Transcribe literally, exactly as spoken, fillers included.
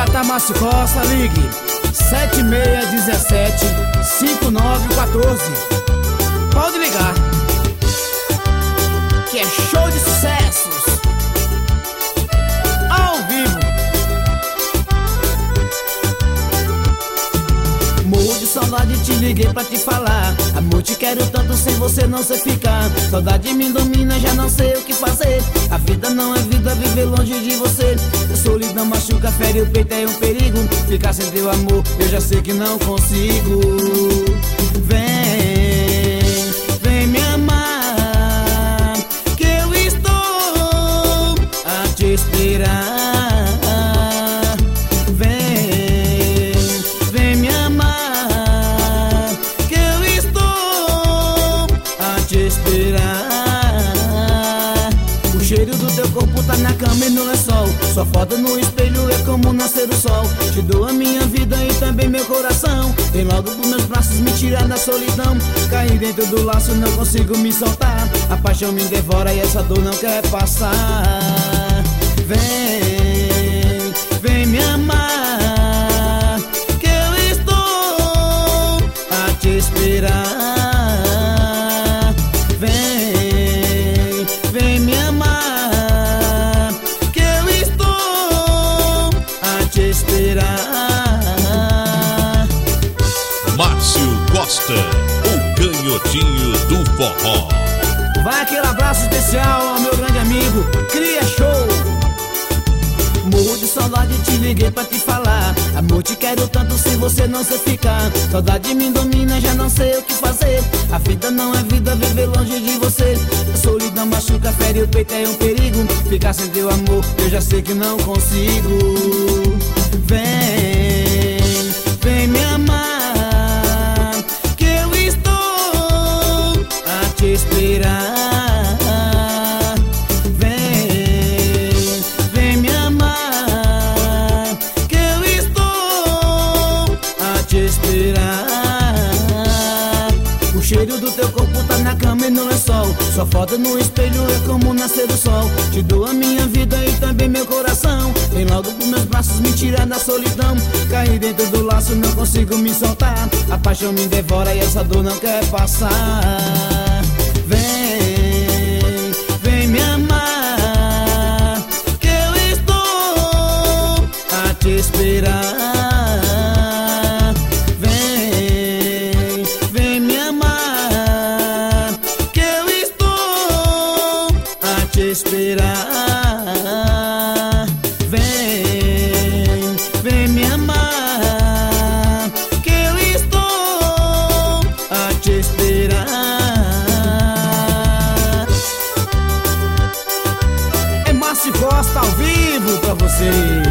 Prata Márcio Costa, ligue sete seis um sete, cinco nove um quatro. Pode ligar, que é show de sucessos ao vivo. Morro de saudade, te liguei pra te falar. Amor, te quero tanto, sem você não sei ficar. Saudade me domina, já não sei o que fazer. A vida não é vida, viver longe de você. A solidão machuca, fere o peito, é um perigo. Ficar sem teu amor, eu já sei que não consigo. Vem, vem me amar, que eu estou a te esperar. O cheiro do teu corpo tá na cama e no lençol. Sua foto no espelho é como nascer o sol. Te dou a minha vida e também meu coração. Vem logo pros meus braços me tirar da solidão. Caí dentro do laço, não consigo me soltar. A paixão me devora e essa dor não quer passar. Vem, vem me amar, que eu estou a te esperar. Márcio Costa, o canhotinho do forró. Vai aquele abraço especial ao meu grande amigo Cria Show. Morro de saudade, te liguei pra te falar. Amor, te quero tanto, sem você não sei ficar. Saudade me domina, já não sei o que fazer. A vida não é vida, viver longe de você. A solidão machuca, fere o peito, é um perigo. Ficar sem teu amor, eu já sei que não consigo. Vem, vem me amar, que eu estou a te esperar. O cheiro do teu corpo tá na cama e no lençol. Sua foto no espelho é como nascer do sol. Te dou a minha vida e também meu coração. Vem logo pros meus braços me tirar da solidão. Caí dentro do laço, não consigo me soltar. A paixão me devora e essa dor não quer passar. Vem, vem me amar, que eu estou a te esperar. Esperar. Vem, vem me amar, que eu estou a te esperar. É Márcio Costa ao vivo pra você.